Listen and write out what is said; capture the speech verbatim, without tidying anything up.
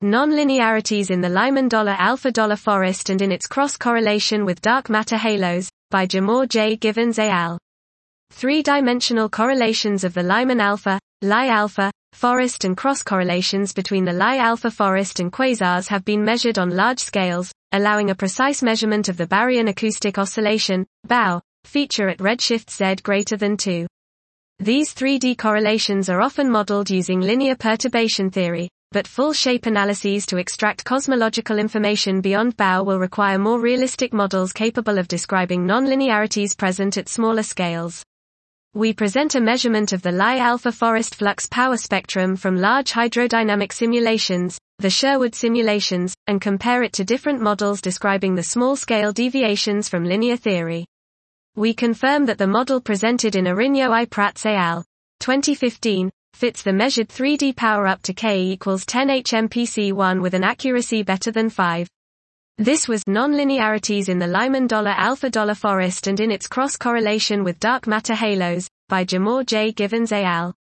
Non-linearities in the Lyman-alpha forest and in its cross-correlation with dark matter halos, by Jamor J. Givens et al. Three-dimensional correlations of the Lyman-alpha, Li-alpha, forest and cross-correlations between the Li-alpha forest and quasars have been measured on large scales, allowing a precise measurement of the baryon acoustic oscillation, B A O, feature at redshift Z greater than two. These three D correlations are often modeled using linear perturbation theory, but full shape analyses to extract cosmological information beyond B A O will require more realistic models capable of describing non-linearities present at smaller scales. We present a measurement of the Li-alpha forest flux power spectrum from large hydrodynamic simulations, the Sherwood simulations, and compare it to different models describing the small-scale deviations from linear theory. We confirm that the model presented in Arinho I. Prats et al. twenty fifteen, fits the measured three D power up to K equals ten H M P C one with an accuracy better than five. This was non-linearities in the Lyman-alpha forest and in its cross-correlation with dark matter halos, by Jamor J. Givens et al.